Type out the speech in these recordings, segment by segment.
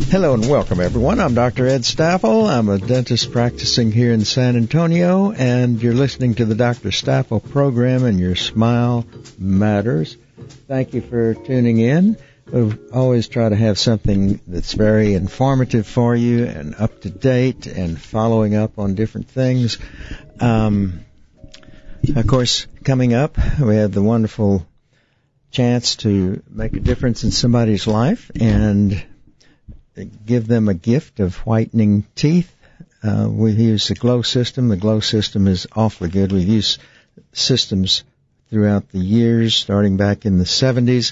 Hello and welcome, everyone. I'm Dr. Ed Staffel. I'm a dentist practicing here in San Antonio, and you're listening to the Dr. Staffel program, and your smile matters. Thank you for tuning in. We always try to have something that's very informative for you and up to date and following up on different things. Of course, coming up, we have the wonderful chance to make a difference in somebody's life and give them a gift of whitening teeth. We use the Glow system. The Glow system is awfully good. We've used systems throughout the years, starting back in the 70s.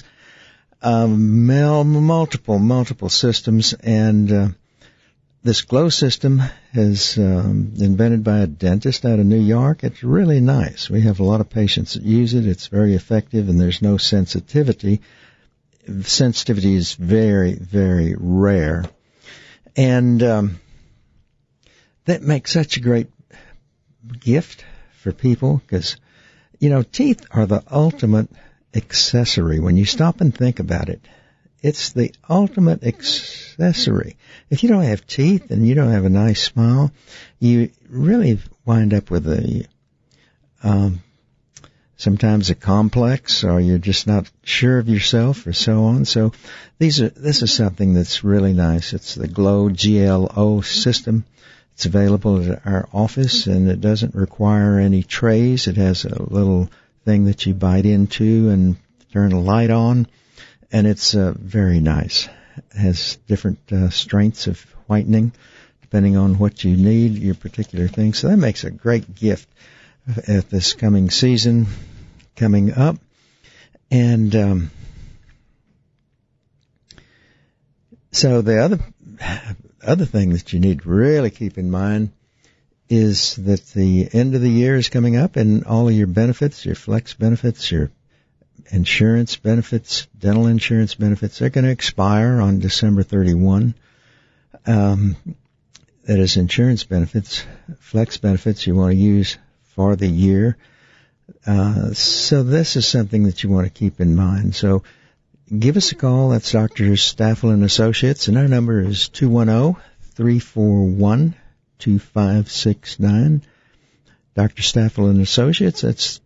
Multiple systems, and this Glow system is invented by a dentist out of New York. It's really nice. We have a lot of patients that use it. It's very effective, and there's no sensitivity. Sensitivity is very, very rare. And that makes such a great gift for people because, you know, teeth are the ultimate accessory. When you stop and think about it, it's the ultimate accessory. If you don't have teeth and you don't have a nice smile, you really wind up with a sometimes a complex, or you're just not sure of yourself, or so on. So this is something that's really nice. It's the Glow GLO system. It's available at our office, and it doesn't require any trays. It has a little thing that you bite into and turn a light on, and it's very nice. It has different strengths of whitening, depending on what you need, your particular thing. So that makes a great gift at this coming season coming up. And so the other thing that you need to really keep in mind is that the end of the year is coming up, and all of your benefits, your flex benefits, your insurance benefits, dental insurance benefits, they're going to expire on December 31. That is insurance benefits. Flex benefits you want to use for the year. So this is something that you want to keep in mind. So give us a call. That's Dr. Staffel and Associates, and our number is 210-341-2569. Dr. Staffel and Associates, that's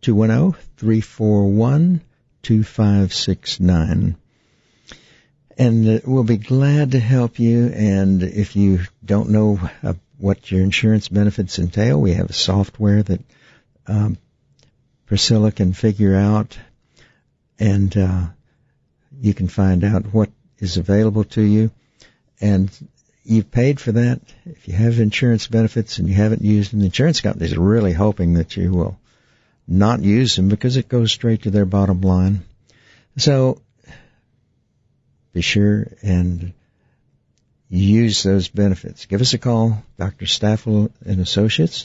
210-341-2569. And we'll be glad to help you. And if you don't know what your insurance benefits entail, we have a software that Priscilla can figure out, and you can find out what is available to you. And you've paid for that. If you have insurance benefits and you haven't used them, the insurance companies are really hoping that you will not use them because it goes straight to their bottom line. So be sure and use those benefits. Give us a call, Dr. Staffel and Associates,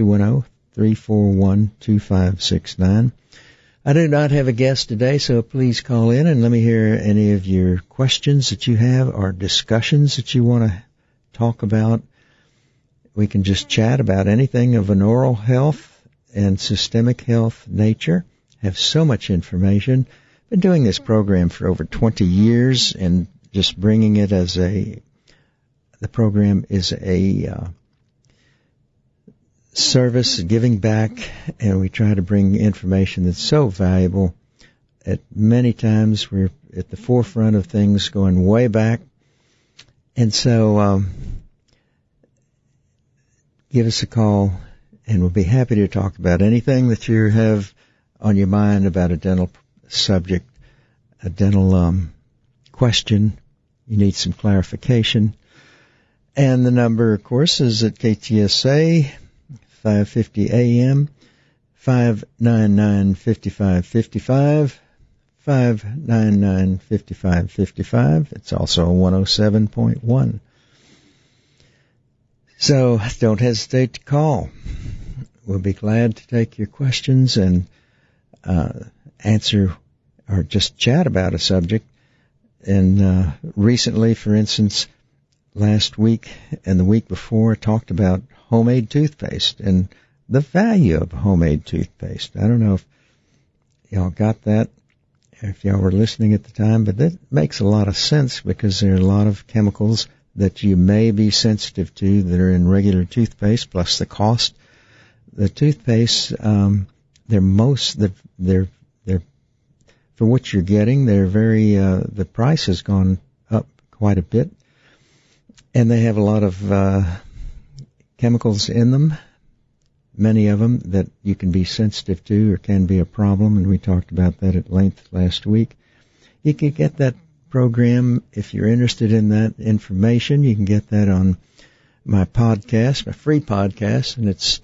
210-341-2569. I do not have a guest today, so please call in and let me hear any of your questions that you have or discussions that you want to talk about. We can just chat about anything of an oral health and systemic health nature. Have so much information. Been doing this program for over 20 years and just bringing it as the program is a service, giving back, and we try to bring information that's so valuable. At many times we're at the forefront of things going way back. And so give us a call, and we'll be happy to talk about anything that you have on your mind about a dental subject, a dental question. You need some clarification. And the number, of course, is at KTSA 550 AM, 599-5555, 599-5555. It's also 107.1. So don't hesitate to call. We'll be glad to take your questions and answer or just chat about a subject. And recently, for instance, last week and the week before, I talked about homemade toothpaste and the value of homemade toothpaste. I don't know if y'all got that, if y'all were listening at the time, but that makes a lot of sense because there are a lot of chemicals that you may be sensitive to that are in regular toothpaste, plus the cost. The toothpaste, they're for what you're getting, they're very, the price has gone up quite a bit, and they have a lot of chemicals in them, many of them that you can be sensitive to or can be a problem, and we talked about that at length last week. You can get that program if you're interested in that information. You can get that on my podcast, my free podcast, and it's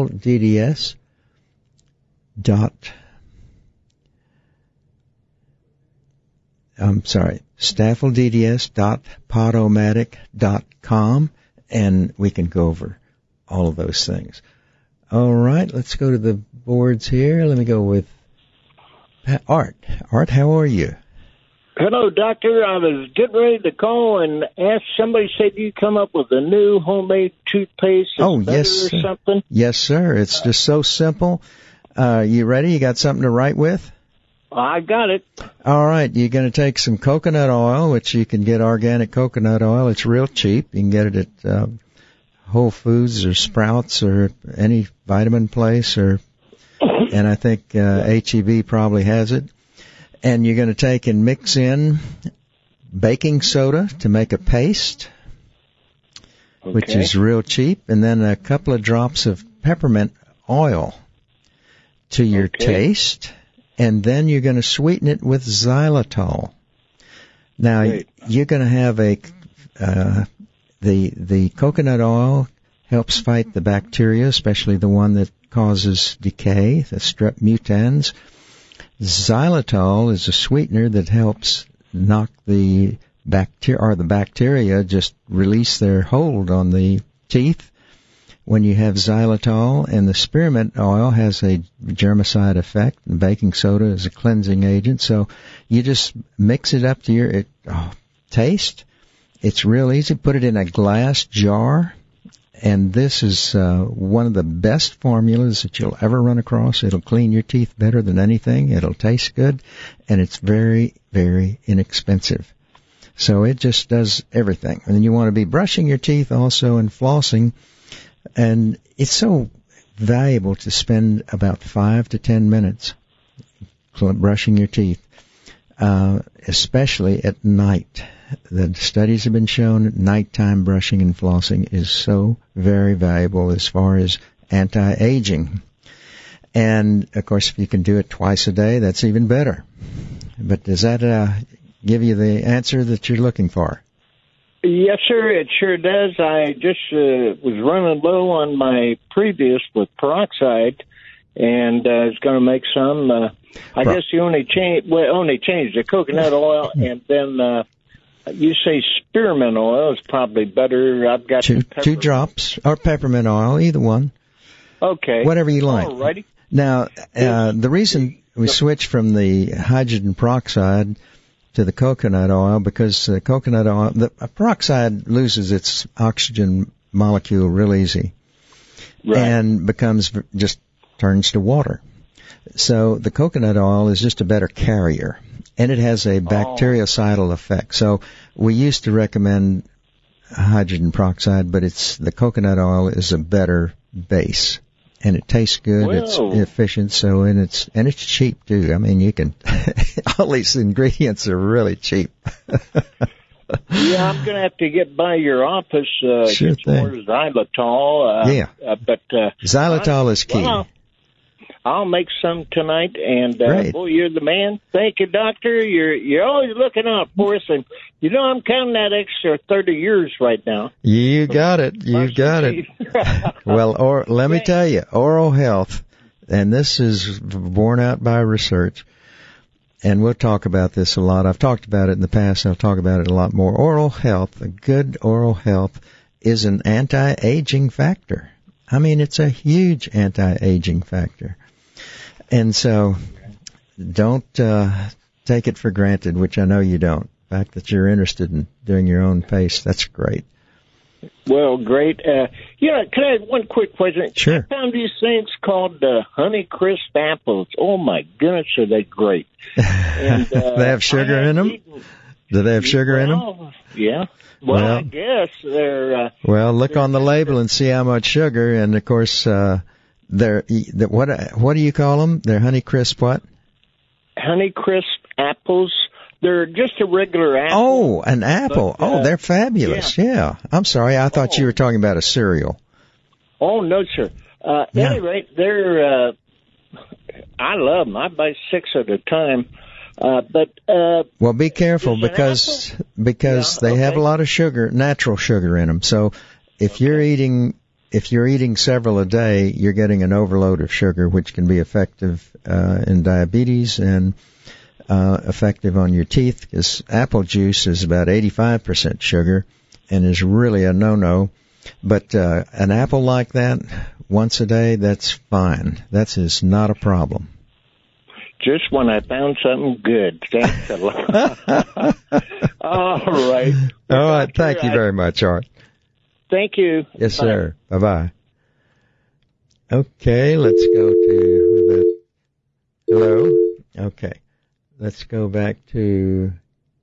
staffeldds.podomatic.com, and we can go over all of those things. All right, let's go to the boards here. Let me go with Art. Art, how are you? Hello, Doctor. I was getting ready to call and ask. Somebody said you come up with a new homemade toothpaste. Yes, or something. Yes, sir. It's just so simple. You ready? You got something to write with? I got it. All right. You're going to take some coconut oil, which you can get organic coconut oil. It's real cheap. You can get it at Whole Foods or Sprouts or any vitamin place, and I think H-E-B probably has it. And you're going to take and mix in baking soda to make a paste, which is real cheap, and then a couple of drops of peppermint oil to your taste, and then you're going to sweeten it with xylitol. Now, you're going to have the coconut oil helps fight the bacteria, especially the one that causes decay, the strep mutans. Xylitol is a sweetener that helps knock the bacteria just release their hold on the teeth when you have xylitol, and the spearmint oil has a germicide effect, and baking soda is a cleansing agent. So you just mix it up to your taste. It's real easy. Put it in a glass jar, and this is one of the best formulas that you'll ever run across. It'll clean your teeth better than anything. It'll taste good, and it's very, very inexpensive. So it just does everything. And you want to be brushing your teeth also and flossing, and it's so valuable to spend about 5 to 10 minutes brushing your teeth, especially at night. The studies have been shown nighttime brushing and flossing is so very valuable as far as anti-aging. And, of course, if you can do it twice a day, that's even better. But does that give you the answer that you're looking for? Yes, sir, it sure does. I just was running low on my previous with peroxide, and I was going to make some. I guess you only changed the coconut oil, and then you say spearmint oil is probably better. I've got two drops, or peppermint oil, either one. Okay. Whatever you like. All righty. Now, the reason we switched from the hydrogen peroxide to the coconut oil, because coconut oil, the peroxide loses its oxygen molecule real easy, and turns to water. So the coconut oil is just a better carrier, and it has a bactericidal effect. So we used to recommend hydrogen peroxide, but the coconut oil is a better base, and it tastes good. Whoa. It's efficient, and it's cheap too. I mean, you can all these ingredients are really cheap. Yeah, I'm going to have to get by your office. Sure get some more xylitol. But xylitol is key. Well, I'll make some tonight, and boy, you're the man. Thank you, Doctor. You're always looking out for us, and I'm counting that extra 30 years right now. You got it. You got it. Well, let me tell you, oral health, and this is borne out by research, and we'll talk about this a lot. I've talked about it in the past, and I'll talk about it a lot more. Oral health, a good oral health, is an anti-aging factor. I mean, it's a huge anti-aging factor. And so don't take it for granted, which I know you don't. The fact that you're interested in doing your own paste, that's great. Well, great. Can I have one quick question? Sure. I found these things called Honeycrisp apples. Oh, my goodness, are they great. And, they have sugar in them? Do they have sugar in them? Yeah. Well, I guess they're... well, look on the label and see how much sugar, and of course, what do you call them? They're Honeycrisp what? Honeycrisp apples. They're just a regular apple. Oh, an apple. But, they're fabulous. Yeah. I'm sorry. I thought you were talking about a cereal. Oh, no, sir. At any rate, they're, I love them. I buy 6 at a time. Well, be careful because they have a lot of sugar, natural sugar in them. So if you're eating several a day, you're getting an overload of sugar, which can be effective, in diabetes and effective on your teeth, because apple juice is about 85% sugar and is really a no-no. But an apple like that, once a day, that's fine. Is not a problem. Just when I found something good. Thanks a lot. All right. All right. Thank you very much, Art. Thank you. Yes, sir. Bye-bye. Okay, let's go to hello? Okay. Let's go back to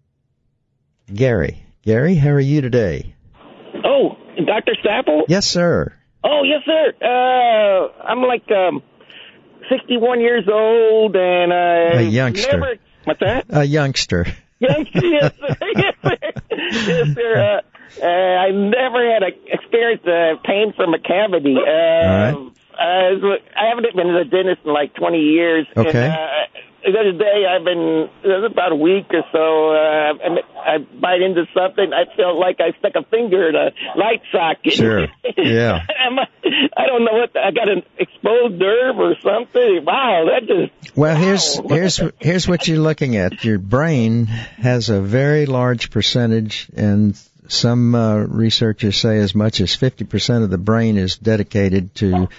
Gary. Gary, how are you today? Oh, Dr. Staffel? Yes, sir. Oh, yes, sir. I'm like 61 years old, and a youngster. What's that? A youngster. Youngster, yes, sir. Yes, sir. Yes, sir. I never had experienced pain from a cavity. All right. I haven't been to the dentist in like 20 years. Okay. And, the other day, it was about a week or so, I bite into something. I felt like I stuck a finger in a light socket. Sure. Yeah. I don't know I got an exposed nerve or something. Wow, that just... Well, here's what you're looking at. Your brain has a very large percentage, and some researchers say as much as 50% of the brain is dedicated to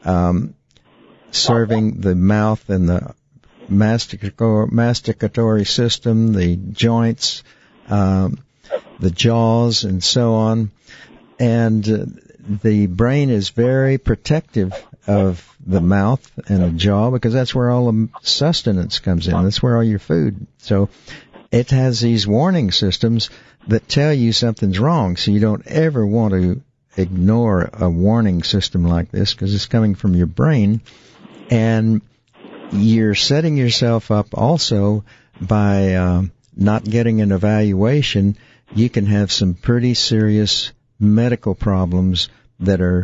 serving the mouth and the masticatory system, the joints, the jaws, and so on. And the brain is very protective of the mouth and the jaw because that's where all the sustenance comes in. That's where all your food. So it has these warning systems that tell you something's wrong. So you don't ever want to ignore a warning system like this because it's coming from your brain. And you're setting yourself up also by not getting an evaluation. You can have some pretty serious medical problems that are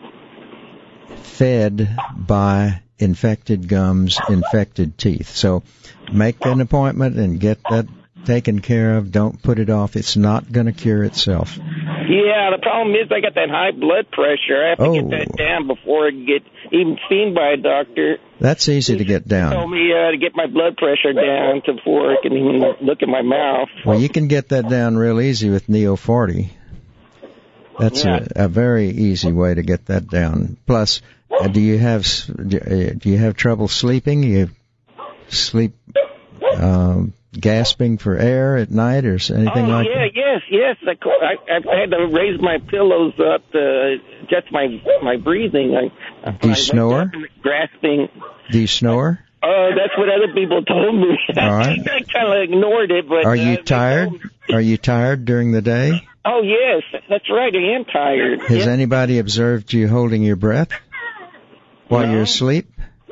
fed by infected gums, infected teeth. So make an appointment and get that taken care of. Don't put it off. It's not going to cure itself. Yeah, the problem is I got that high blood pressure. I have to get that down before I get even seen by a doctor. That's easy to get down. He told me to get my blood pressure down before I can even look at my mouth. Well, you can get that down real easy with Neo 40. That's a very easy way to get that down. Plus, do you have trouble sleeping? You sleep gasping for air at night or anything like that? Yes. I had to raise my pillows up to adjust my breathing. Do you snore? Grasping. Do you snore? Oh, that's what other people told me. All right. I kind of ignored it, but... Are you tired? Are you tired during the day? Oh, yes. That's right. I am tired. Has anybody observed you holding your breath while you're asleep?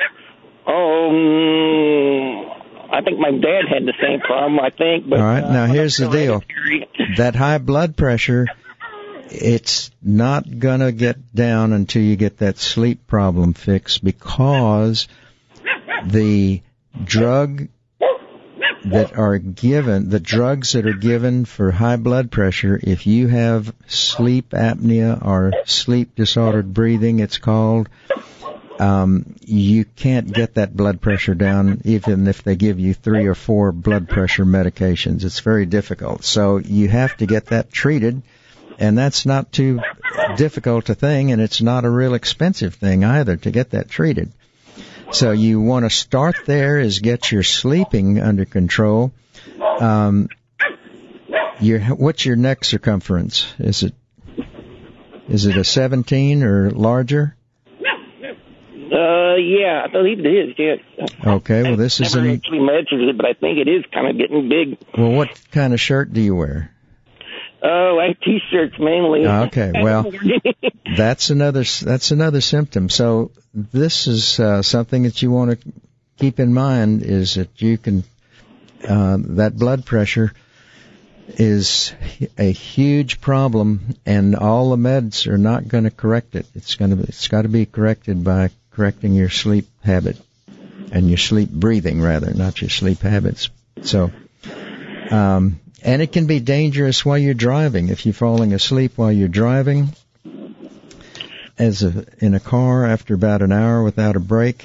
I think my dad had the same problem, I think. But, all right. Now, here's the deal. That high blood pressure, it's not going to get down until you get that sleep problem fixed because the drugs that are given for high blood pressure, if you have sleep apnea or sleep disordered breathing, it's called, you can't get that blood pressure down even if they give you 3 or 4 blood pressure medications. It's very difficult. So you have to get that treated, and that's not too difficult a thing, and it's not a real expensive thing either to get that treated. So you want to start there is get your sleeping under control. What's your neck circumference? Is it a 17 or larger? Yeah, I believe it is, yes. Okay, well, this is never actually measured it, but I think it is kind of getting big. Well, what kind of shirt do you wear? Oh, I T-shirts mainly. Okay, well, that's another symptom. So this is something that you want to keep in mind, is that you can that blood pressure is a huge problem, and all the meds are not going to correct it. It's got to be corrected by correcting your sleep habit and your sleep breathing, rather, not your sleep habits. So, and it can be dangerous while you're driving. If you're falling asleep while you're driving, in a car after about an hour without a break.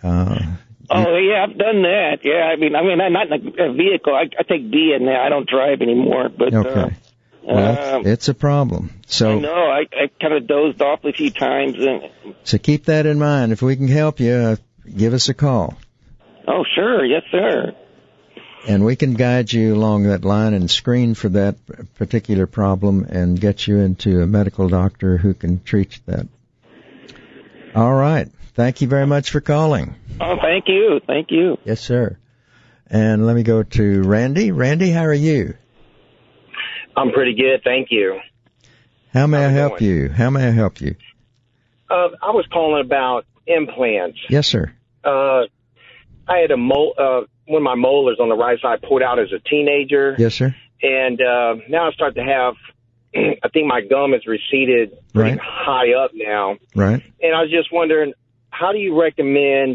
Oh, yeah, I've done that. Yeah, I mean, I'm not in a vehicle. I take D in there. I don't drive anymore. But, okay. Well, it's a problem. So I know. I kind of dozed off a few times. So keep that in mind. If we can help you, give us a call. Oh, sure. Yes, sir. And we can guide you along that line and screen for that particular problem and get you into a medical doctor who can treat that. All right. Thank you very much for calling. Oh, thank you. Thank you. Yes, sir. And let me go to Randy. Randy, how are you? I'm pretty good, thank you. How may I help you? How may I help you? I was calling about implants. Yes, sir. I had one of my molars on the right side pulled out as a teenager. Yes, sir. And now I start to have, I think my gum is receded pretty high up now. Right. And I was just wondering, how do you recommend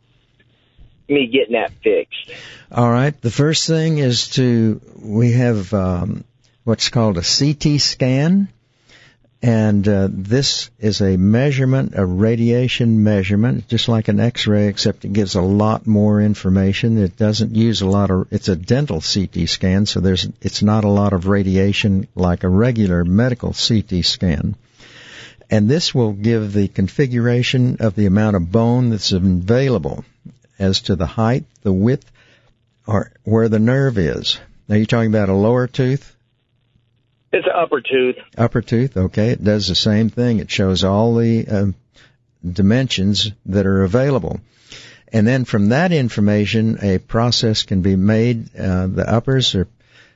me getting that fixed? All right. The first thing is we have what's called a CT scan. And this is a measurement, a radiation measurement, just like an X-ray, except it gives a lot more information. It doesn't use it's a dental CT scan, so it's not a lot of radiation like a regular medical CT scan. And this will give the configuration of the amount of bone that's available as to the height, the width, or where the nerve is. Now, you're talking about a lower tooth? It's an upper tooth. Upper tooth, okay. It does the same thing. It shows all the dimensions that are available. And then from that information, a process can be made. The uppers are,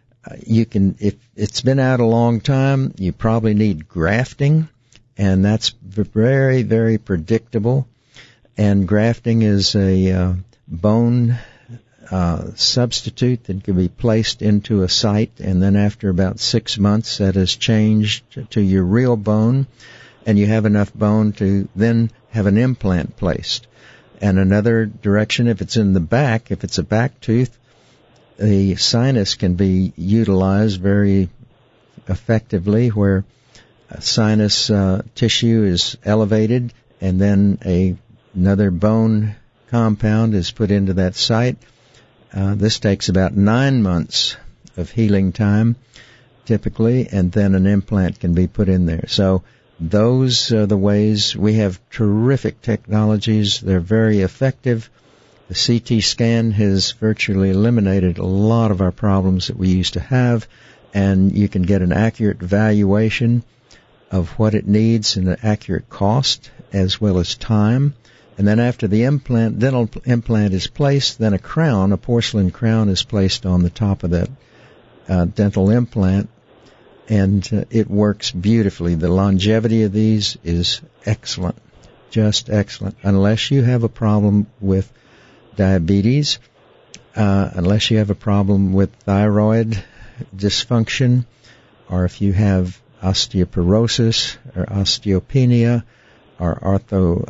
if it's been out a long time, you probably need grafting, and that's very, very predictable. And grafting is a bone substitute that can be placed into a site, and then after about 6 months that is changed to your real bone, and you have enough bone to then have an implant placed. And another direction, if it's in the back, if it's a back tooth, the sinus can be utilized very effectively, where sinus tissue is elevated, and then another bone compound is put into that site. This takes about 9 months of healing time, typically, and then an implant can be put in there. So those are the ways. We have terrific technologies. They're very effective. The CT scan has virtually eliminated a lot of our problems that we used to have, and you can get an accurate valuation of what it needs and an accurate cost as well as time. And then after the dental implant is placed, then a porcelain crown is placed on the top of that dental implant, and it works beautifully. The longevity of these is excellent, just excellent, unless you have a problem with diabetes, unless you have a problem with thyroid dysfunction, or if you have osteoporosis or osteopenia or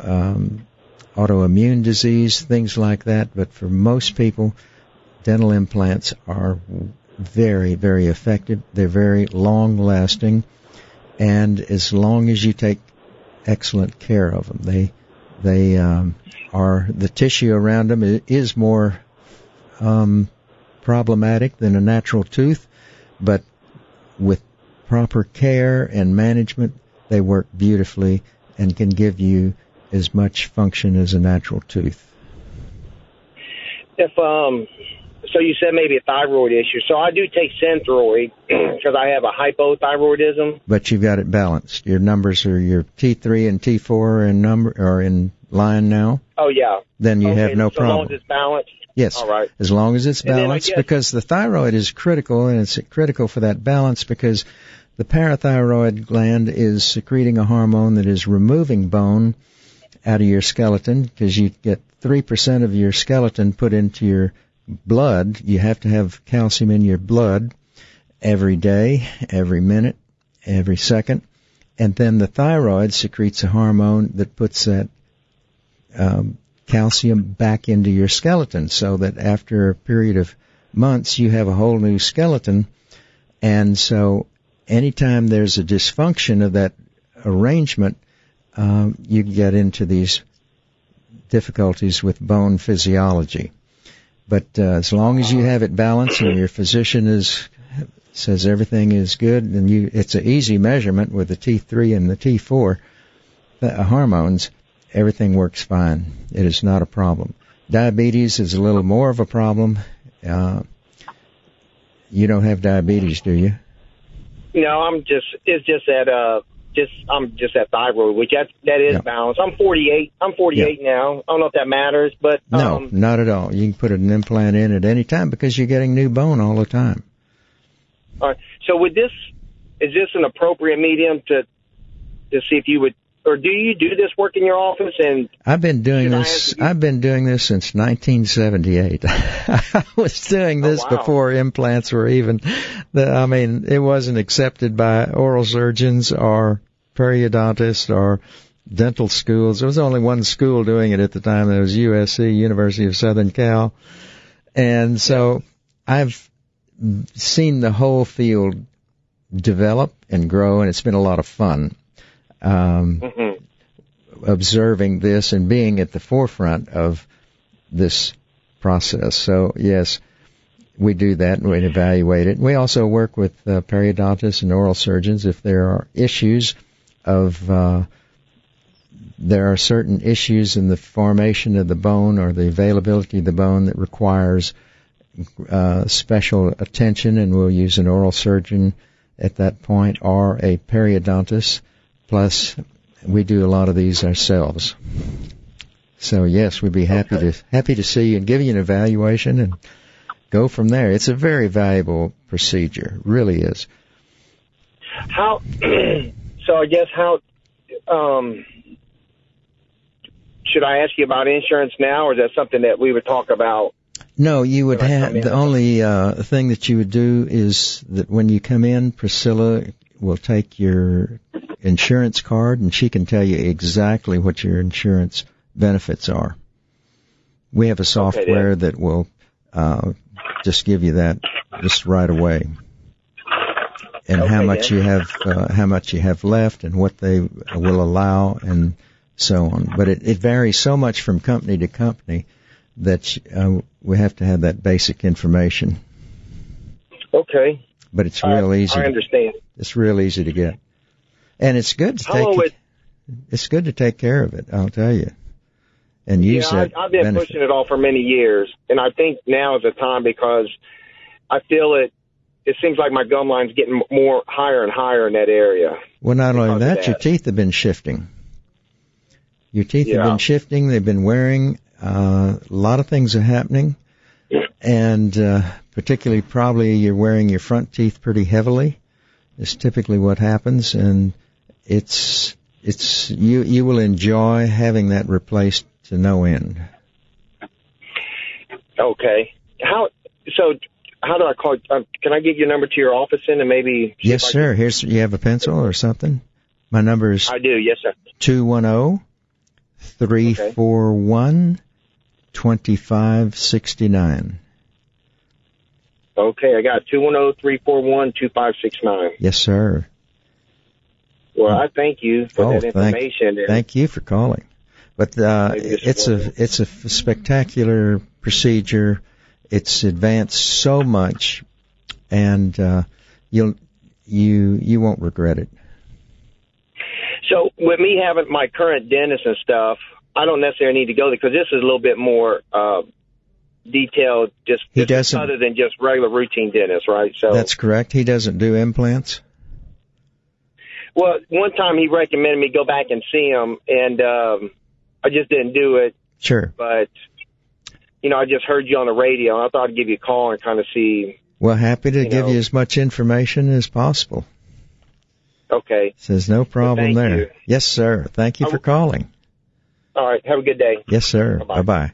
autoimmune disease, things like that. But for most people, dental implants are very, very effective. They're very long-lasting, and as long as you take excellent care of them, the tissue around them is more problematic than a natural tooth, but with proper care and management, they work beautifully and can give you as much function as a natural tooth. If So you said maybe a thyroid issue. So I do take Synthroid because I have a hypothyroidism. But you've got it balanced. Your numbers are your T3 and T4 are in line now. Oh, yeah. Then you have no problem. As long as it's balanced? Yes. All right. As long as it's balanced, because the thyroid is critical, and it's critical for that balance because the parathyroid gland is secreting a hormone that is removing bone out of your skeleton, because you get 3% of your skeleton put into your blood. You have to have calcium in your blood every day, every minute, every second. And then the thyroid secretes a hormone that puts that calcium back into your skeleton, so that after a period of months you have a whole new skeleton. And so anytime there's a dysfunction of that arrangement, you get into these difficulties with bone physiology. But as long as you have it balanced and your physician says everything is good, and it's an easy measurement with the T3 and the T4 hormones, everything works fine. It is not a problem. Diabetes is a little more of a problem. You don't have diabetes, do you? No, I'm just at thyroid, which that is balanced. I'm 48. I'm 48 now. I don't know if that matters, but no, not at all. You can put an implant in at any time because you're getting new bone all the time. All right. So is this an appropriate medium to see if you would, or do you do this work in your office? And I've been doing this since 1978. I was doing this before implants were even. It wasn't accepted by oral surgeons or periodontists or dental schools. There was only one school doing it at the time. It was USC, University of Southern Cal. And so I've seen the whole field develop and grow, and it's been a lot of fun. Observing this and being at the forefront of this process. So, yes, we do that and we evaluate it. We also work with periodontists and oral surgeons if there are issues there are certain issues in the formation of the bone or the availability of the bone that requires special attention, and we'll use an oral surgeon at that point or a periodontist. Plus, we do a lot of these ourselves. So yes, we'd be happy to see you and give you an evaluation and go from there. It's a very valuable procedure, it really is. How? So I guess should I ask you about insurance now, or is that something that we would talk about? No, you would have the only thing that you would do is that when you come in, Priscilla will take your insurance card, and she can tell you exactly what your insurance benefits are. We have a software that will just give you that just right away, and how much you have left, and what they will allow, and so on. But it varies so much from company to company that we have to have that basic information. Okay. But it's real easy. I understand. It's real easy to get. And it's good to take care of it, I'll tell you. And use that I've been pushing it all for many years, and I think now is the time because I feel it seems like my gum line's getting more higher and higher in that area. Well, not only that, your teeth have been shifting. Your teeth have been shifting, they've been wearing, a lot of things are happening, and particularly probably you're wearing your front teeth pretty heavily. It's typically what happens, and you will enjoy having that replaced to no end. Okay. How do I call? Can I give your number to your office and maybe? Yes, sir. You have a pencil or something? My number is. I do. Yes, sir. 210-341-2569. Okay, I got 210-341-2569. Yes, sir. Well, I thank you for that information. Thank you for calling. But it's a spectacular procedure. It's advanced so much, and you won't regret it. So with me having my current dentist and stuff, I don't necessarily need to go there because this is a little bit more detailed, just He doesn't, other than just regular routine dentist, right? So that's correct. He doesn't do implants? Well, one time he recommended me go back and see him, and I just didn't do it. Sure. But, you know, I just heard you on the radio, and I thought I'd give you a call and kind of see. Well, happy to give you as much information as possible. Okay. Says no problem well, there. You. Yes, sir. Thank you for calling. All right. Have a good day. Yes, sir. Bye-bye. Bye-bye.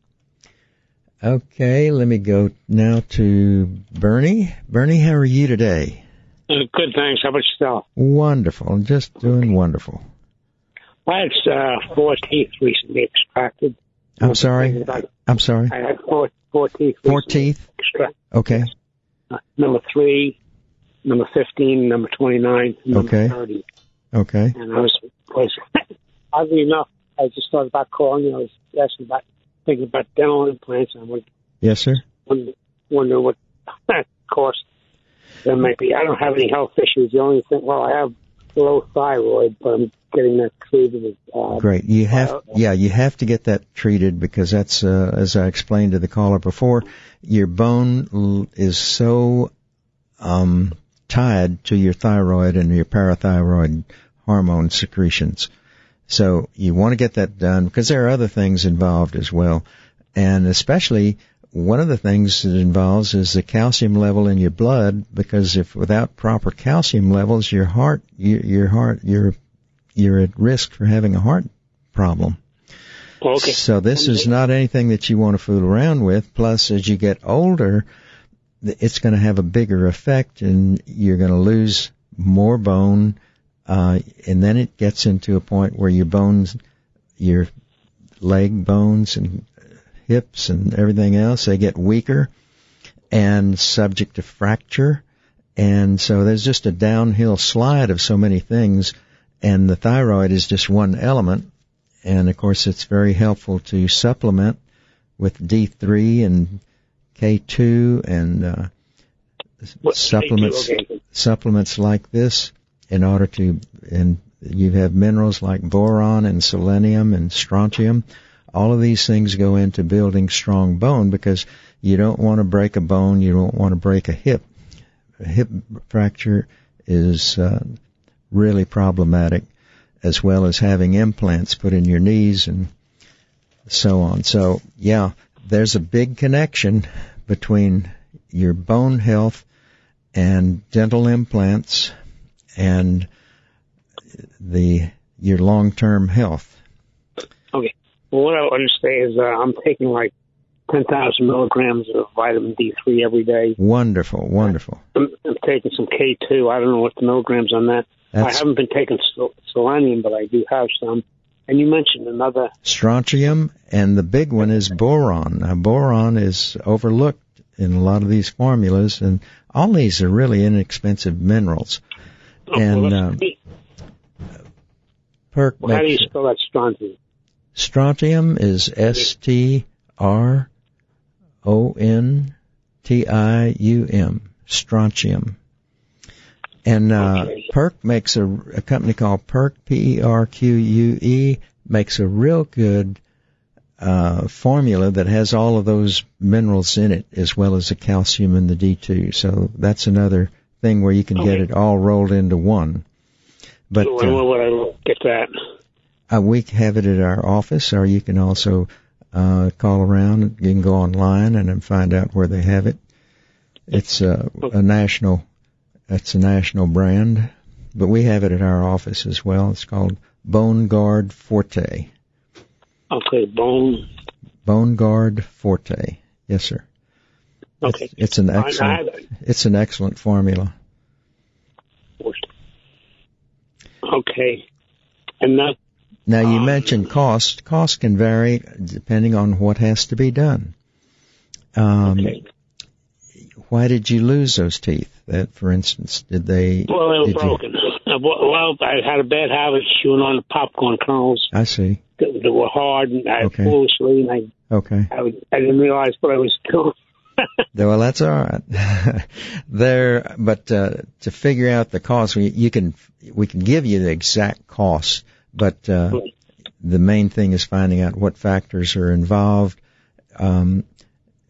Okay, let me go now to Bernie. Bernie, how are you today? Good, thanks. How about yourself? Wonderful. Just doing wonderful. I had 4 teeth recently extracted. I'm sorry? I'm sorry? I had 4 teeth. 4 teeth? Extracted. Okay. Number 3, number 15, number 29, number 30. Okay. And I was oddly enough, I just thought about calling you. I was thinking about dental implants. And I would yes, sir. Wonder what cost there might be. I don't have any health issues. The only thing, well, I have low thyroid, but I'm getting that treated. Great. You have to get that treated because that's, as I explained to the caller before, your bone is so tied to your thyroid and your parathyroid hormone secretions. So you want to get that done because there are other things involved as well. And especially one of the things it involves is the calcium level in your blood, because if without proper calcium levels, you're at risk for having a heart problem. Okay. So this is not anything that you want to fool around with. Plus, as you get older, it's going to have a bigger effect, and you're going to lose more bone. And then it gets into a point where your bones, your leg bones and hips and everything else, they get weaker and subject to fracture. And so there's just a downhill slide of so many things, and the thyroid is just one element. And of course it's very helpful to supplement with D3 and K2 and supplements like this in order to, and you have minerals like boron and selenium and strontium. All of these things go into building strong bone because you don't want to break a bone, you don't want to break a hip. A hip fracture is really problematic, as well as having implants put in your knees and so on. So, yeah, there's a big connection between your bone health and dental implants and your long-term health. Okay. Well, what I understand is I'm taking like 10,000 milligrams of vitamin D3 every day. Wonderful, wonderful. I'm taking some K2. I don't know what the milligrams on that. I haven't been taking selenium, but I do have some. And you mentioned another. Strontium, and the big one is boron. Now, boron is overlooked in a lot of these formulas, and all these are really inexpensive minerals. And Perk. Well, how do you spell that strontium? Strontium is STRONTIUM. Strontium. And Perk makes a company called Perk, PERQUE, makes a real good formula that has all of those minerals in it, as well as the calcium and the D2. So that's another thing where you can get it all rolled into one. But when would I get that? We have it at our office, or you can also call around. You can go online and then find out where they have it. It's a national brand, but we have it at our office as well. It's called Bone Guard Forte. Okay, Bone Guard Forte. Yes, sir. Okay. It's an excellent formula. Okay. And now you mentioned cost. Cost can vary depending on what has to be done. Okay. Why did you lose those teeth? That, for instance, Well, they were broken. Well, I had a bad habit of chewing on the popcorn kernels. I see. They were hard, and I foolishly, and I didn't realize what I was doing. Well, that's all right. But to figure out the cost, we can give you the exact cost, but the main thing is finding out what factors are involved.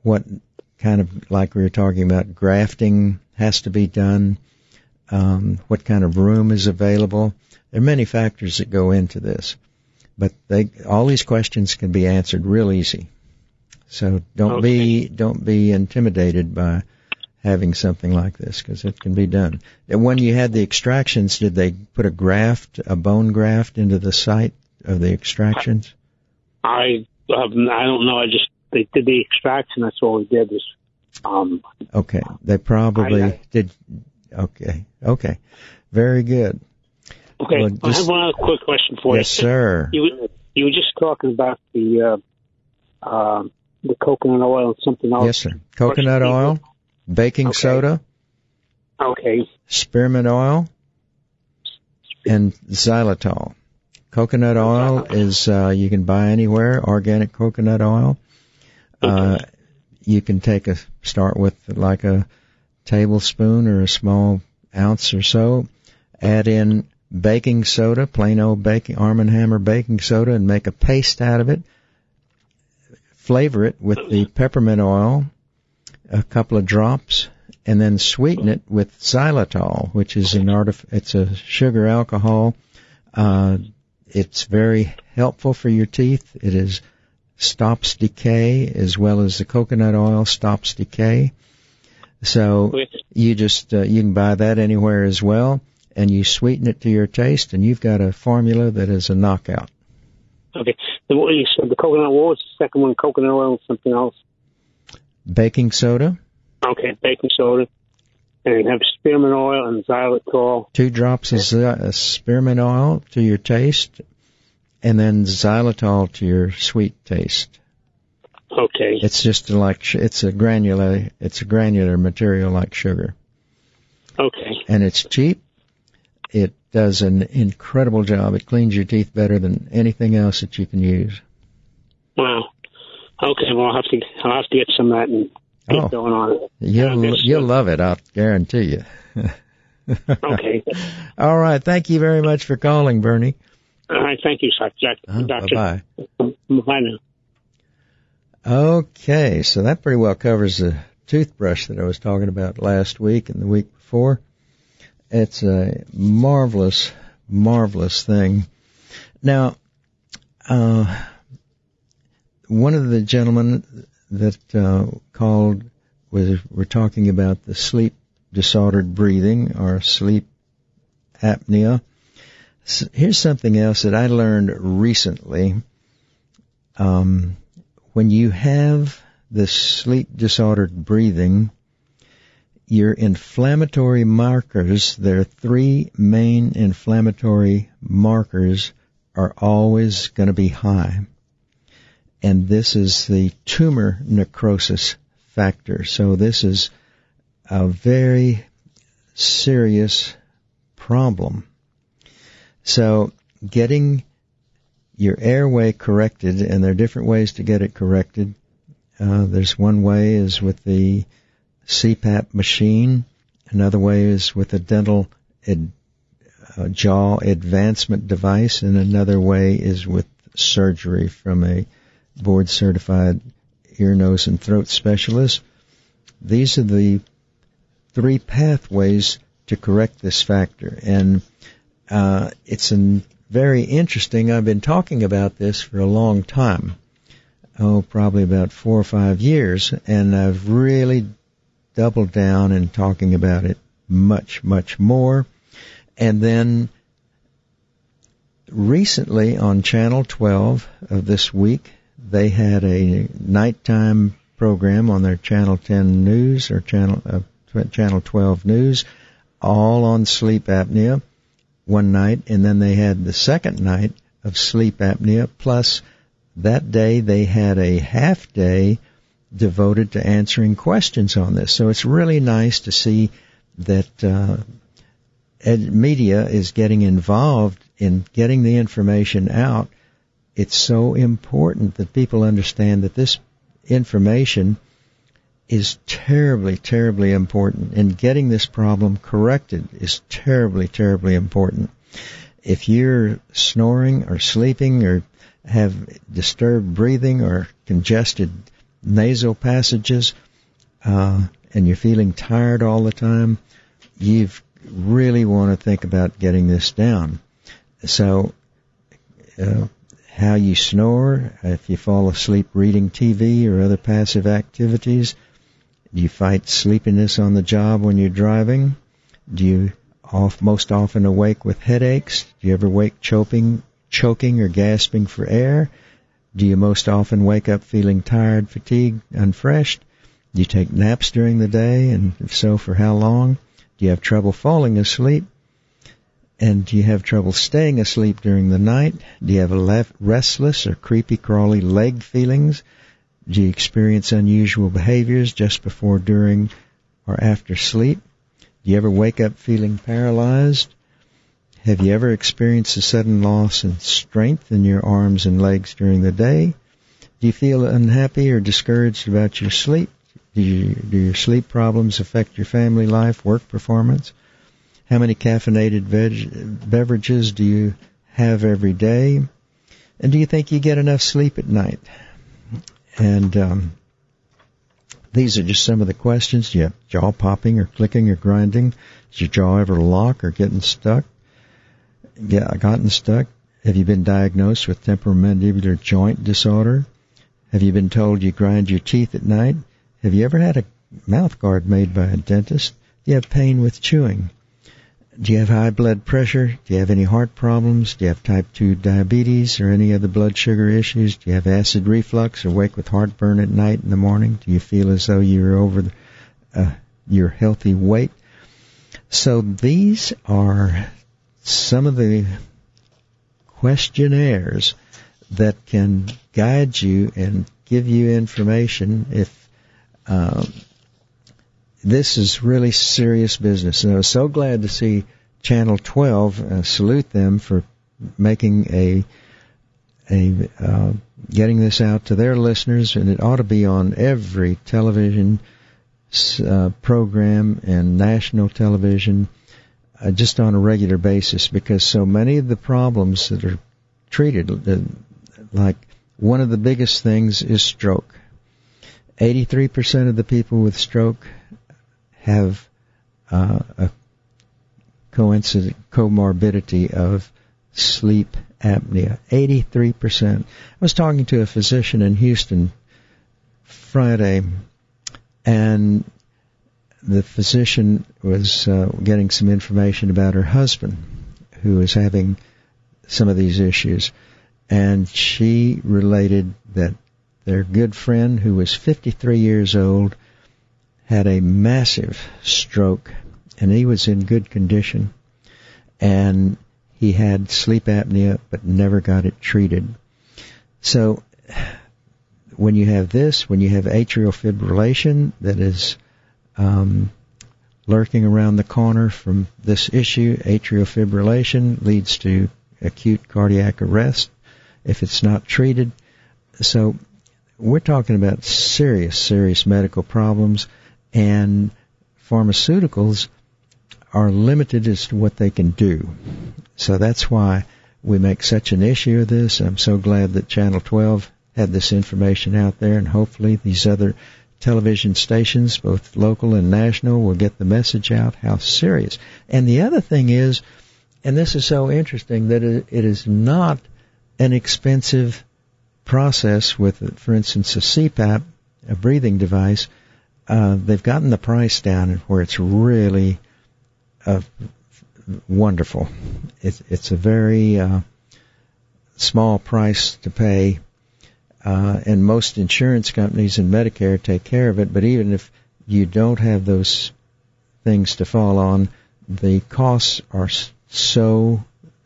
what kind of, like we were talking about, grafting has to be done, what kind of room is available. There are many factors that go into this, but all these questions can be answered real easy. So don't be intimidated by having something like this, because it can be done. And when you had the extractions, did they put a bone graft into the site of the extractions? I don't know. They did the extraction. That's all we did. Okay. They probably did. Okay. Very good. Okay. Well, I have one other quick question for you. Yes, sir. You were just talking about the coconut oil and something else. Yes, sir. Coconut oil, baking soda. Okay. Spearmint oil and xylitol. Coconut oil is you can buy anywhere, organic coconut oil. You can start with like a tablespoon or a small ounce or so. Add in baking soda, plain old Arm & Hammer baking soda, and make a paste out of it. Flavor it with the peppermint oil, a couple of drops, and then sweeten it with xylitol, which is it's a sugar alcohol. It's very helpful for your teeth. It stops decay, as well as the coconut oil stops decay. So you can buy that anywhere as well, and you sweeten it to your taste, and you've got a formula that is a knockout. Okay. You said the coconut oil. What was the second one? Coconut oil and something else? Baking soda. Okay, baking soda. And you have spearmint oil and xylitol. 2 drops of spearmint oil to your taste, and then xylitol to your sweet taste. Okay. It's just it's a granular material like sugar. Okay. And it's cheap. It does an incredible job. It cleans your teeth better than anything else that you can use. Wow. Okay, well, I'll have to get some of that and get going on it. You'll love it, I'll guarantee you. Okay. All right. Thank you very much for calling, Bernie. All right. Thank you, Doctor. Bye-bye. Bye now. Okay, so that pretty well covers the toothbrush that I was talking about last week and the week before. It's a marvelous, marvelous thing. Now, one of the gentlemen that called we're talking about the sleep disordered breathing or sleep apnea. So here's something else that I learned recently. When you have this sleep disordered breathing, your inflammatory markers, there are 3 main inflammatory markers, are always going to be high. And this is the tumor necrosis factor. So this is a very serious problem. So getting your airway corrected, and there are different ways to get it corrected. There's one way is with the CPAP machine. Another way is with a dental jaw advancement device, and another way is with surgery from a board-certified ear, nose, and throat specialist. These are the 3 pathways to correct this factor, and it's very interesting. I've been talking about this for a long time, probably about 4 or 5 years, and I've really doubled down in talking about it much, much more. And then recently on Channel 12 of this week, they had a nighttime program on their Channel 10 News or Channel 12 News, all on sleep apnea one night, and then they had the second night of sleep apnea, plus that day they had a half day devoted to answering questions on this. So it's really nice to see that media is getting involved in getting the information out. It's so important that people understand that this information is terribly, terribly important, and getting this problem corrected is terribly, terribly important. If you're snoring or sleeping or have disturbed breathing or congested nasal passages, and you're feeling tired all the time, you really want to think about getting this down. So, how you snore, if you fall asleep reading TV or other passive activities, do you fight sleepiness on the job when you're driving? Do you most often awake with headaches? Do you ever wake choking or gasping for air? Do you most often wake up feeling tired, fatigued, unfreshed? Do you take naps during the day, and if so, for how long? Do you have trouble falling asleep? And do you have trouble staying asleep during the night? Do you have restless or creepy, crawly leg feelings? Do you experience unusual behaviors just before, during, or after sleep? Do you ever wake up feeling paralyzed? Have you ever experienced a sudden loss in strength in your arms and legs during the day? Do you feel unhappy or discouraged about your sleep? Do your sleep problems affect your family life, work performance? How many caffeinated beverages do you have every day? And do you think you get enough sleep at night? And these are just some of the questions. Do you have jaw popping or clicking or grinding? Does your jaw ever lock or gotten stuck? Have you been diagnosed with temporomandibular joint disorder? Have you been told you grind your teeth at night? Have you ever had a mouth guard made by a dentist? Do you have pain with chewing? Do you have high blood pressure? Do you have any heart problems? Do you have type 2 diabetes or any other blood sugar issues? Do you have acid reflux or wake with heartburn at night and in the morning? Do you feel as though you're over your healthy weight? So these are some of the questionnaires that can guide you and give you information if this is really serious business. And I was so glad to see Channel 12 salute them for making getting this out to their listeners, and it ought to be on every television program and national television just on a regular basis, because so many of the problems that are treated, like one of the biggest things is stroke. 83% of the people with stroke have a comorbidity of sleep apnea. 83%. I was talking to a physician in Houston Friday, and the physician was getting some information about her husband, who is having some of these issues. And she related that their good friend, who was 53 years old, had a massive stroke, and he was in good condition, and he had sleep apnea but never got it treated. So when you have this, when you have atrial fibrillation that is lurking around the corner from this issue, atrial fibrillation leads to acute cardiac arrest if it's not treated. So we're talking about serious medical problems, and pharmaceuticals are limited as to what they can do. So that's why we make such an issue of this. I'm so glad that Channel 12 had this information out there, and hopefully these other television stations, both local and national, will get the message out how serious. And the other thing is, and this is so interesting, that it is not an expensive process with, for instance, a CPAP, a breathing device. They've gotten the price down where it's really wonderful. It's a very small price to pay, and most insurance companies and Medicare take care of it. But even if you don't have those things to fall on, the costs are so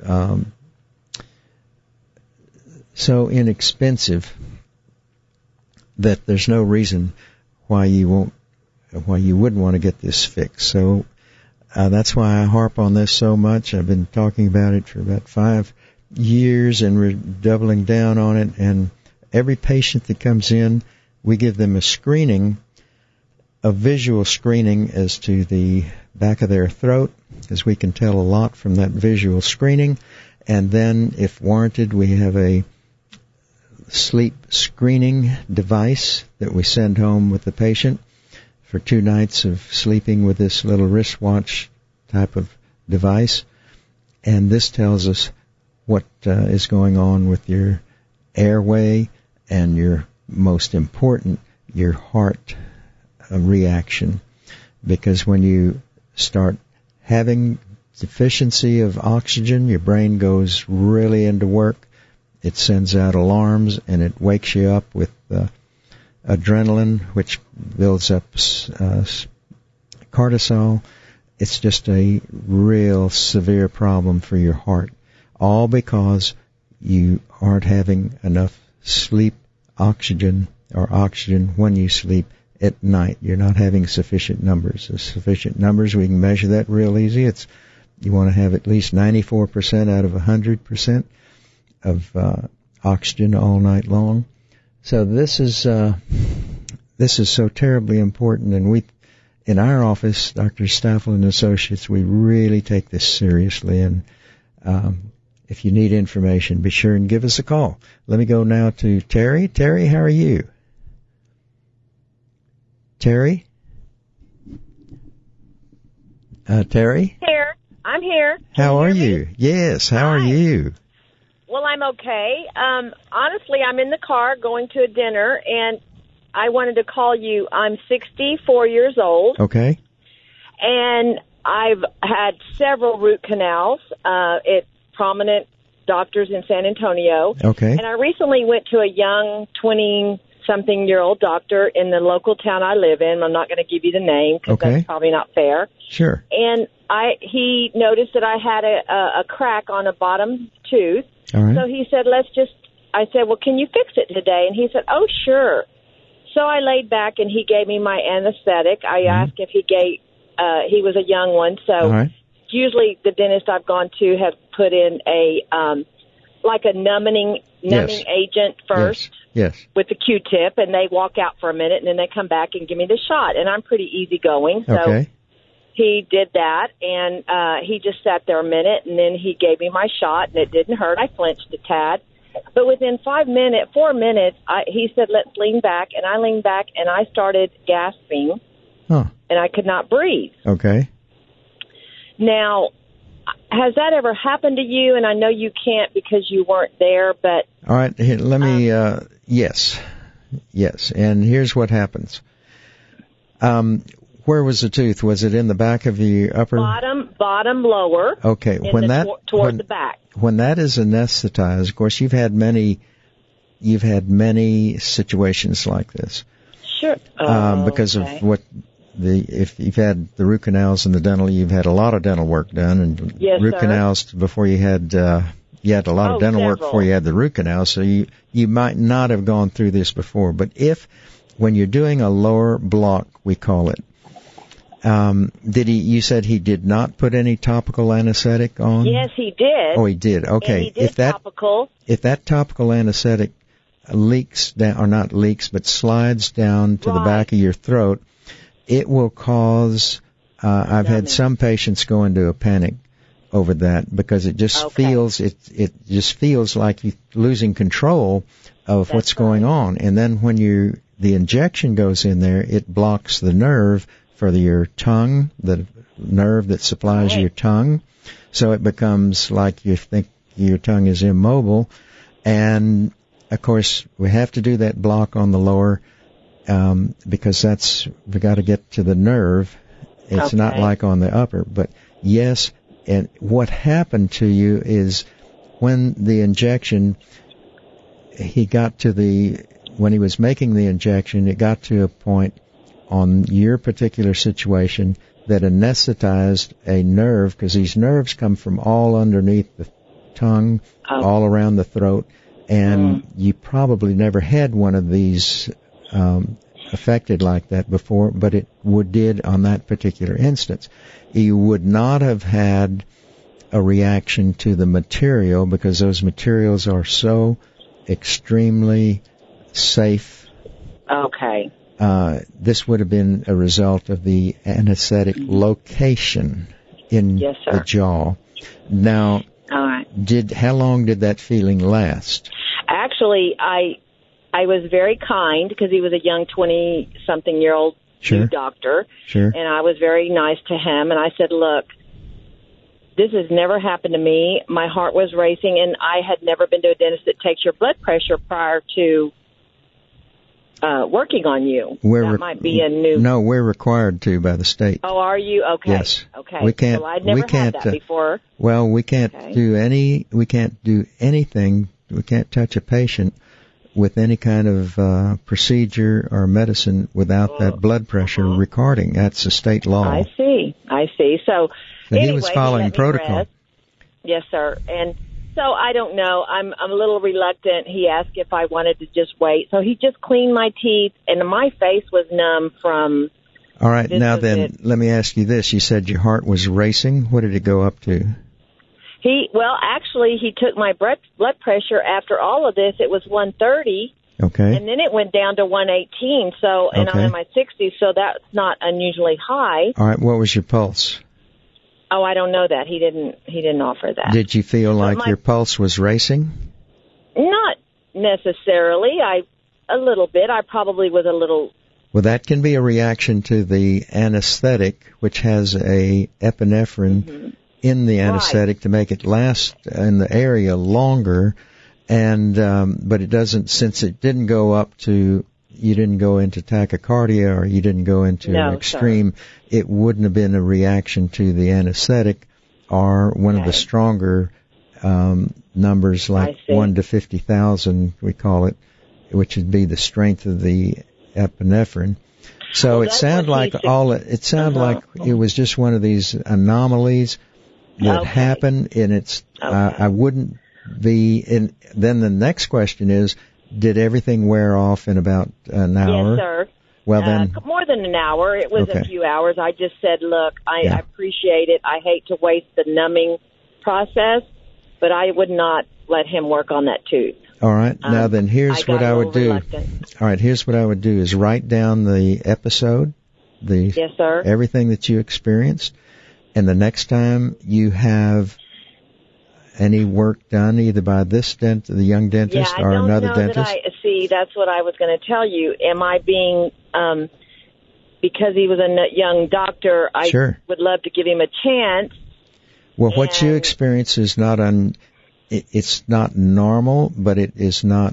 inexpensive that there's no reason why you wouldn't want to get this fixed. So that's why I harp on this so much. I've been talking about it for about 5 years, and we're doubling down on it. And every patient that comes in, we give them a screening, a visual screening as to the back of their throat, because we can tell a lot from that visual screening. And then, if warranted, we have a sleep screening device that we send home with the patient for 2 nights of sleeping with this little wristwatch type of device. And this tells us what is going on with your airway and your, most important, your heart reaction. Because when you start having deficiency of oxygen, your brain goes really into work. It sends out alarms and it wakes you up with adrenaline, which builds up cortisol. It's just a real severe problem for your heart, all because you aren't having enough sleep oxygen or oxygen when you sleep at night. You're not having sufficient numbers. Sufficient numbers, we can measure that real easy. You want to have at least 94% out of 100% of oxygen all night long. So this is so terribly important, and we, in our office, Dr. Staffel and Associates, we really take this seriously. And if you need information, be sure and give us a call. Let me go now to Terry. Terry, how are you? Terry? Terry? Here. I'm here. How are you? Yes, how are you? Well, I'm okay. Honestly, I'm in the car going to a dinner, and I wanted to call you. I'm 64 years old. Okay. And I've had several root canals at prominent doctors in San Antonio. Okay. And I recently went to a young 20-something-year-old doctor in the local town I live in. I'm not going to give you the name because that's probably not fair. Sure. And he noticed that I had a crack on a bottom tooth. All right. So he said, I said, well, can you fix it today? And he said, oh, sure. So I laid back and he gave me my anesthetic. I asked if he was a young one. So usually the dentist I've gone to have put in a numbing agent first. Yes. With the Q-tip, and they walk out for a minute, and then they come back and give me the shot. And I'm pretty easygoing, so he did that, and he just sat there a minute, and then he gave me my shot, and it didn't hurt. I flinched a tad. But within 4 minutes, he said, let's lean back, and I leaned back, and I started gasping, and I could not breathe. Okay. Now, has that ever happened to you? And I know you can't because you weren't there, but... All right, here, let me... Yes. And here's what happens. Where was the tooth? Was it in the back of the upper... Bottom lower. Okay. Toward the back. When that is anesthetized, of course, you've had many situations like this. Sure. Because of what... If you've had the root canals and the dental, you've had a lot of dental work done, and root canals before you had a lot of dental work before you had the root canal, so you might not have gone through this before. But when you're doing a lower block, we call it, you said he did not put any topical anesthetic on? Yes, he did. Oh, he did. Okay. And he did topical. If that topical anesthetic leaks down, or not leaks, but slides down to the back of your throat, it will cause, I've had some patients go into a panic over that because it just feels like you're losing control of what's going on. And then when the injection goes in there, it blocks the nerve for your tongue, the nerve that supplies your tongue. So it becomes like you think your tongue is immobile. And of course, we have to do that block on the lower because we got to get to the nerve. It's not like on the upper, but yes. And what happened to you is when the injection, when he was making the injection, it got to a point on your particular situation that anesthetized a nerve, because these nerves come from all underneath the tongue, all around the throat, and you probably never had one of these affected like that before, but it did on that particular instance. You would not have had a reaction to the material because those materials are so extremely safe. Okay. This would have been a result of the anesthetic location in the jaw. Now, how long did that feeling last? actually, I was very kind because he was a young 20-something-year-old Sure. new doctor. Sure. And I was very nice to him. And I said, look, this has never happened to me. My heart was racing, and I had never been to a dentist that takes your blood pressure prior to working on you. That might be a new... No, we're required to by the state. Oh, are you? Okay. Yes. Okay. We can't. So I'd never had that before. Well, we can't do anything. We can't touch a patient with any kind of procedure or medicine without that blood pressure recording. That's a state law. I see. So anyway, he was following protocol. Yes, sir. And so I don't know. I'm a little reluctant. He asked if I wanted to just wait. So he just cleaned my teeth, and my face was numb from... All right. Now then, let me ask you this. You said your heart was racing. What did it go up to? Actually, he took my blood pressure after all of this. It was 130. Okay. And then it went down to 118. So, and I'm in my 60s, so that's not unusually high. All right. What was your pulse? Oh, I don't know that. He didn't offer that. Did you feel like your pulse was racing? Not necessarily. A little bit. I probably was a little... Well, that can be a reaction to the anesthetic, which has a epinephrine in the anesthetic to make it last in the area longer. And but it doesn't, since it didn't go up to, you didn't go into tachycardia or you didn't go into an extreme, it wouldn't have been a reaction to the anesthetic or one of the stronger numbers like 1 to 50,000, we call it, which would be the strength of the epinephrine. So it sounded like like it was just one of these anomalies that happened, and I wouldn't be in. Then the next question is, did everything wear off in about an hour? Yes, sir. Well, then more than an hour. It was a few hours. I just said, look, I appreciate it. I hate to waste the numbing process, but I would not let him work on that tooth. All right. Now then, here's what I would do. All right. Here's what I would do is write down the episode, yes, sir, everything that you experienced, and the next time you have any work done, either by this the young dentist or another dentist. See, that's what I was going to tell you. Am I being because he was a young doctor? I would love to give him a chance. Well, what you experience is it's not normal, but it is not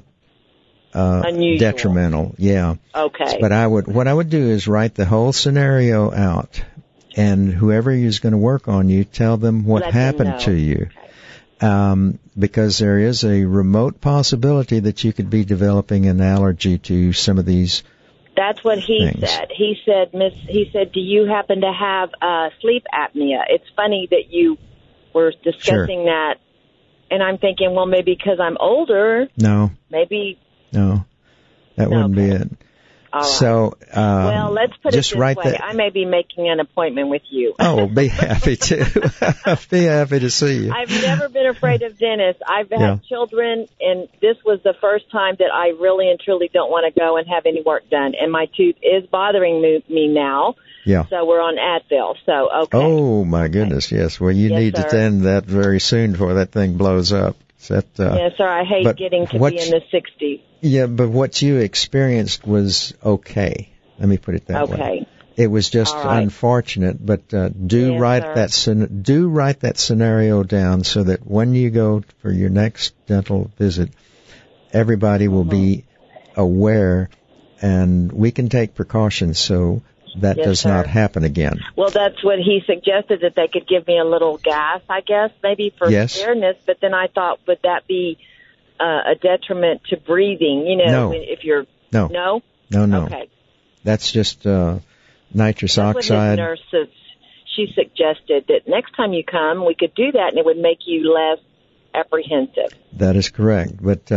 detrimental. Yeah. Okay. But what I would do is write the whole scenario out, and whoever is going to work on you, tell them what happened to you. Okay. Because there is a remote possibility that you could be developing an allergy to some of these. That's what he said. He said, do you happen to have sleep apnea? It's funny that you were discussing that. And I'm thinking, well, maybe because I'm older. No. Maybe. No. That wouldn't be it. All right. So, well, let's put it this way. I may be making an appointment with you. Oh, be happy to. Be happy to see you. I've never been afraid of dentists. I've had children, and this was the first time that I really and truly don't want to go and have any work done. And my tooth is bothering me now. Yeah. So we're on Advil. So, okay. Oh, my goodness, yes. Well, you need to end that very soon before that thing blows up. Yes, sir. I hate getting to be in the 60s. Yeah, but what you experienced was okay. Let me put it that way. Okay. It was just unfortunate, but do write that scenario down so that when you go for your next dental visit, everybody will be aware, and we can take precautions so that does not happen again. Well, that's what he suggested, that they could give me a little gas, I guess, maybe for fairness. But then I thought, would that be a detriment to breathing? You know, if you're no. Okay, that's just nitrous oxide. What his nurse, she suggested that next time you come, we could do that, and it would make you less apprehensive. That is correct, but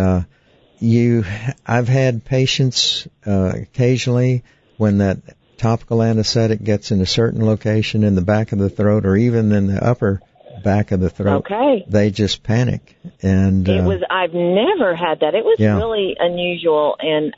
I've had patients occasionally when that topical anesthetic gets in a certain location in the back of the throat or even in the upper back of the throat. Okay. They just panic. And I've never had that. It was really unusual, and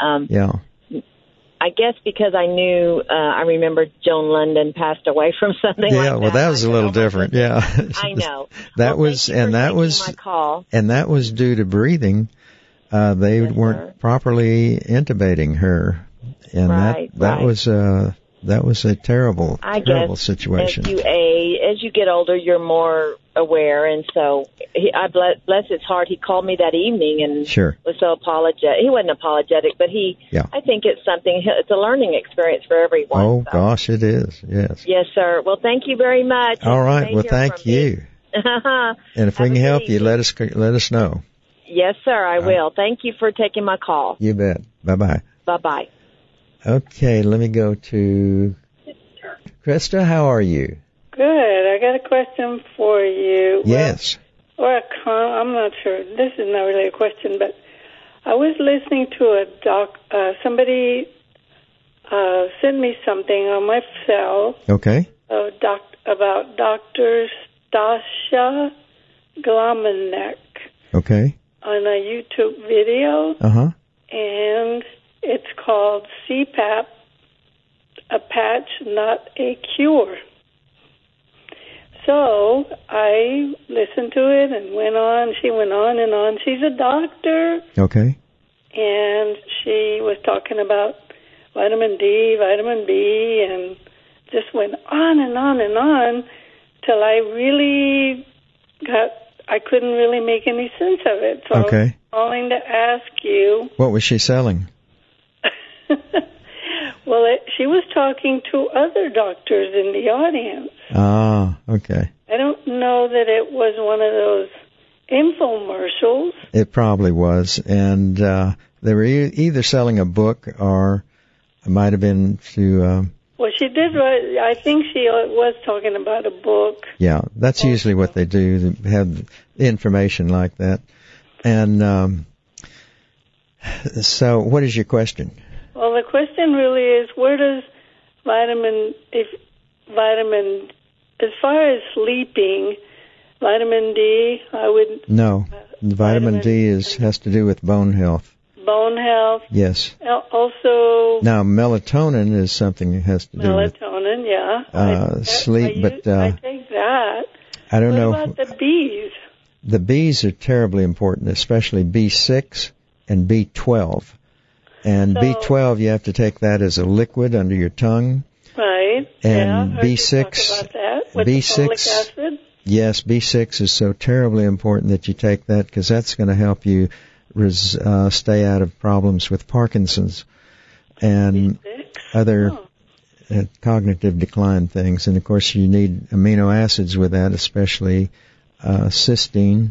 I guess because I knew I remember Joan London passed away from something like that. Yeah, well that was a little different. Yeah. I know. That was my call. And that was due to breathing. They weren't properly intubating her, and that was a terrible situation. As you get older, you're more aware, and so bless his heart, he called me that evening and was so apologetic. He wasn't apologetic, but I think it's a learning experience for everyone. Oh, gosh, it is, yes. Yes, sir. Well, thank you very much. All right, well, thank you. And if we can help you, let us know. Yes, sir, I will. Thank you for taking my call. You bet. Bye-bye. Bye-bye. Okay, let me go to Krista. How are you? Good. I got a question for you. Yes. I'm not sure. This is not really a question, but I was listening to somebody sent me something on my cell. Okay. About Dr. Stasha Glamenek. Okay. On a YouTube video. Uh-huh. And it's called CPAP, a patch, not a cure. So I listened to it and went on. She went on and on. She's a doctor. Okay. And she was talking about vitamin D, vitamin B, and just went on and on and on till I couldn't really make any sense of it. So okay. I was calling to ask you. What was she selling? Well, she was talking to other doctors in the audience. Ah, okay. I don't know that it was one of those infomercials. It probably was. And they were either selling a book or it might have been to... Well, she did. I think she was talking about a book. Yeah, that's usually what they do. They have information like that. And so what is your question? Well, the question really is, where does vitamin, as far as sleeping, vitamin D, I would... No, vitamin D has to do with bone health. Bone health? Yes. Also... Now, melatonin is something that has to do with... Melatonin, yeah. Sleep, but... I take that. I don't know... What about the Bs? The Bs are terribly important, especially B6 and B12. And B12, you have to take that as a liquid under your tongue. Right. And yeah, B6... Talk about that with B6, the folic acid. Yes, B6 is so terribly important that you take that because that's going to help you stay out of problems with Parkinson's and other cognitive decline things. And, of course, you need amino acids with that, especially cysteine.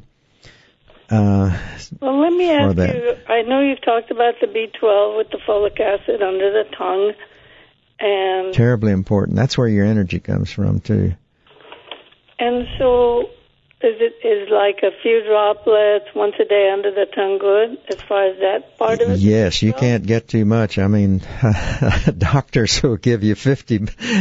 Well, let me ask you, I know you've talked about the B12 with the folic acid under the tongue. And terribly important. That's where your energy comes from, too. And so is like a few droplets once a day under the tongue good as far as that part of it? Yes, you can't get too much. I mean, doctors will give you 50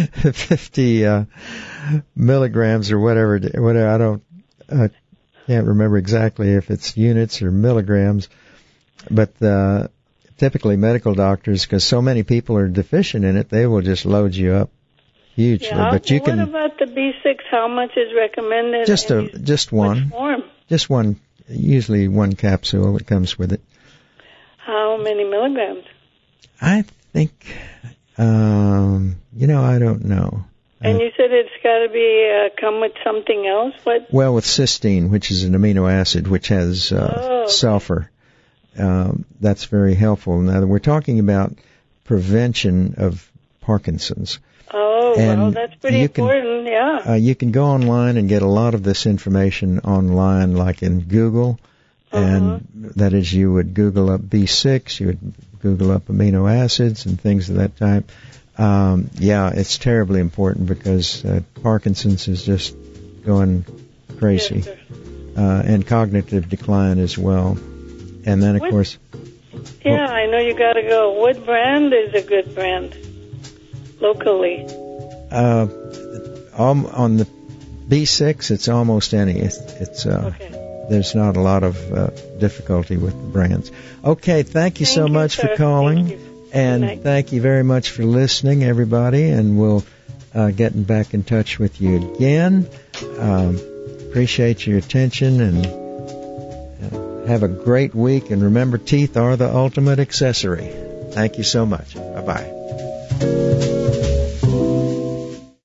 milligrams or whatever. I can't remember exactly if it's units or milligrams, but typically medical doctors, because so many people are deficient in it, they will just load you up hugely. Yeah. But you can. What about the B6? How much is recommended? Just one. Which form? Just one. Usually one capsule that comes with it. How many milligrams? I think. I don't know. And you said it's got to be come with something else? What? Well, with cysteine, which is an amino acid which has sulfur. That's very helpful. Now, we're talking about prevention of Parkinson's. Oh, well, that's pretty important, yeah. You can go online and get a lot of this information online, like in Google. And that is, you would Google up B6, you would Google up amino acids and things of that type. It's terribly important because Parkinson's is just going crazy. Yes, and cognitive decline as well. And then, of course... Yeah, I know you got to go. What brand is a good brand locally? On the B6, it's almost any. It's There's not a lot of difficulty with the brands. Okay, thank you so much for calling. And thank you very much for listening, everybody. And we'll get back in touch with you again. Appreciate your attention and Have a great week, and remember, teeth are the ultimate accessory. Thank you so much. Bye-bye.